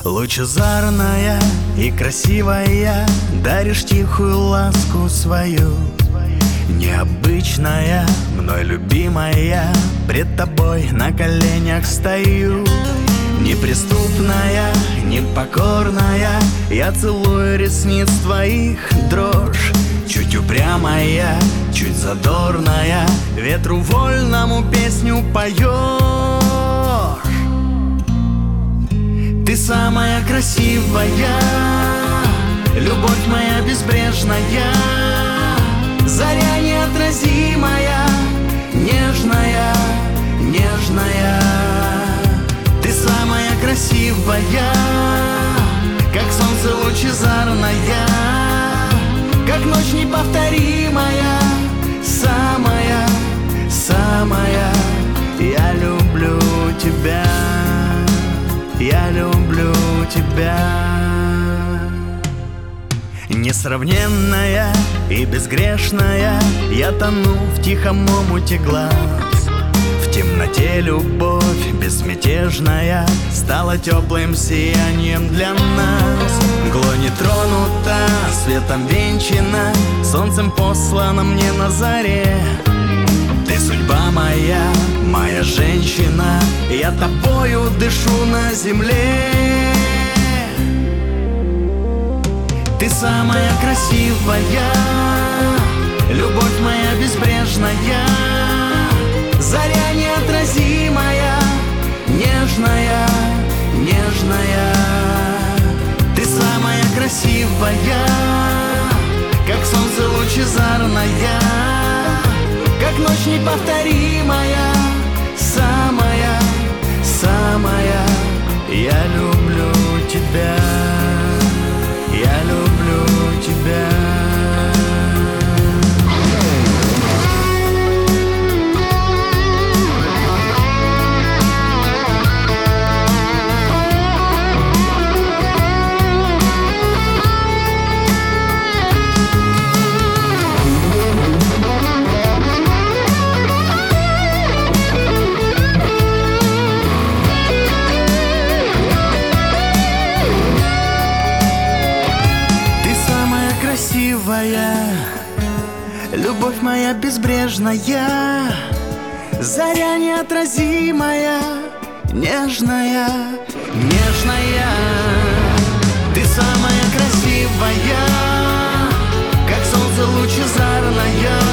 Лучезарная и красивая, даришь тихую ласку свою. Необычная, мной любимая, пред тобой на коленях стою. Неприступная, непокорная, я целую ресниц твоих дрожь. Чуть упрямая, чуть задорная, ветру вольному песню поешь. Ты самая красивая, любовь моя безбрежная, заря неотразимая, нежная, нежная. Ты самая красивая, как солнце лучезарная, как ночь неповторимая, самая, самая. Я люблю тебя, я люблю тебя. Несравненная и безгрешная, я тону в тихом омуте глаз. В темноте любовь безмятежная стала теплым сиянием для нас. Мгло не тронута, светом венчана, солнцем послана мне на заре. Ты судьба моя, моя женщина, я тобою дышу на земле. Ты самая красивая, любовь моя безбрежная, заря неотразимая, нежная, нежная. Ты самая красивая, как солнце лучезарная, как ночь неповторимая, самая, самая. Я люблю тебя, я люблю тебя. Любовь моя безбрежная, заря неотразимая, нежная, нежная. Ты самая красивая, как солнце лучезарная,